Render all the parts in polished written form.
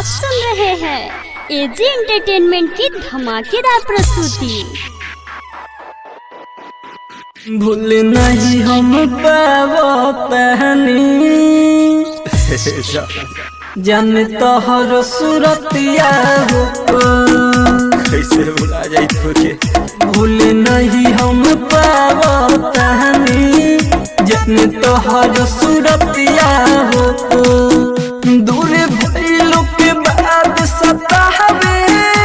सुन रहे हैं एजी एंटरटेनमेंट की धमाकेदार प्रस्तुति। भूल नहीं हम पावतनी जान तोहर सूरतिया हो कैसे भुला जाई तोके। भूल नहीं हम पावतनी जान तोहर सूरतिया हो दूर भइलो के बाद सतावे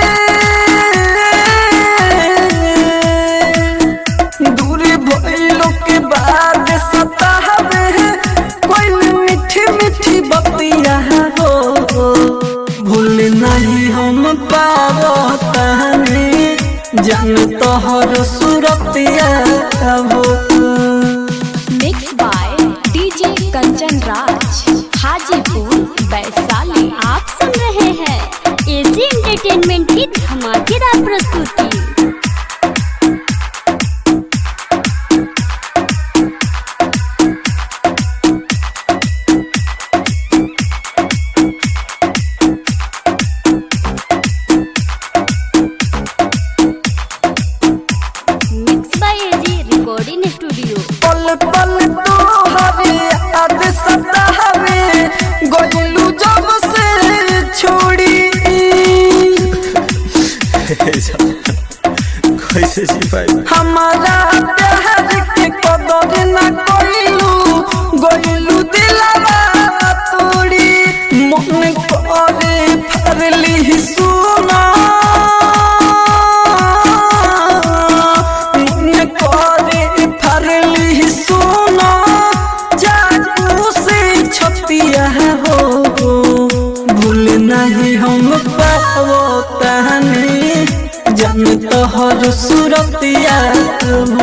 दूर भइलो के बाद सतावे कोई मीठी मीठी बतिया हो भूल नहीं हम पावतनी जान तोहर सूरतिया हो। Mix by DJ Kanchan Raj Hajipur Vaishali. आप सुन रहे हैं एजी एंटरटेनमेंट की धमाकेदार प्रस्तुति। Mix by AG recording studio. पल पल तोहरे याद सतावे गोलू जब से छोड़ी कैसे जी पाई हमारा प्यार के कदर न कोइलू गोलू दिलवा तोड़ी मन करे फरली सुना मन करे फरली सुना जादू से छतिया हो भूल नहीं हम पावतनी जान तोहर सूरतिया हो।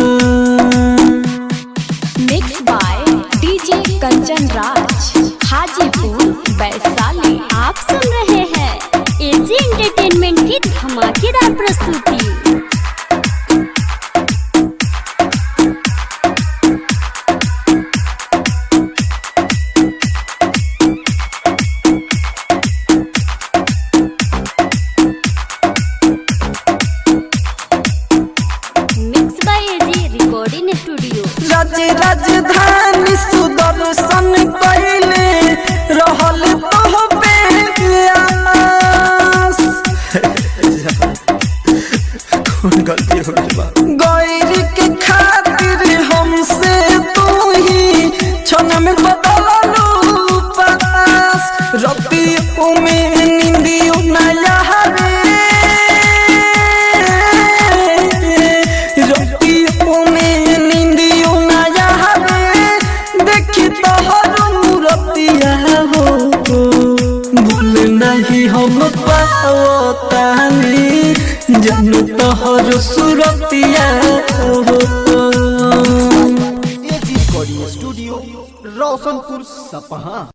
Mix by DJ Kanchan Raj Hajipur Vaishali. आप सुन रहे हैं एजी एंटरटेनमेंट की धमाकेदार प्रस्तुति। Mix by AG recording studio. राजधानी सुदर्शन पहले रहल तोहबे आस कौन गलती हो गई बा गैर के खातिर हमसे तू ही क्षण में बदललू पास रतियों में नींदियों नया रतियों में नींदियों नया देखी तोहर मूरतिया हो भूल नहीं हम पावतनी जान तोहर सूरतिया हो। एजी रिकॉर्डिंग स्टूडियो रोशनपुर सपहा।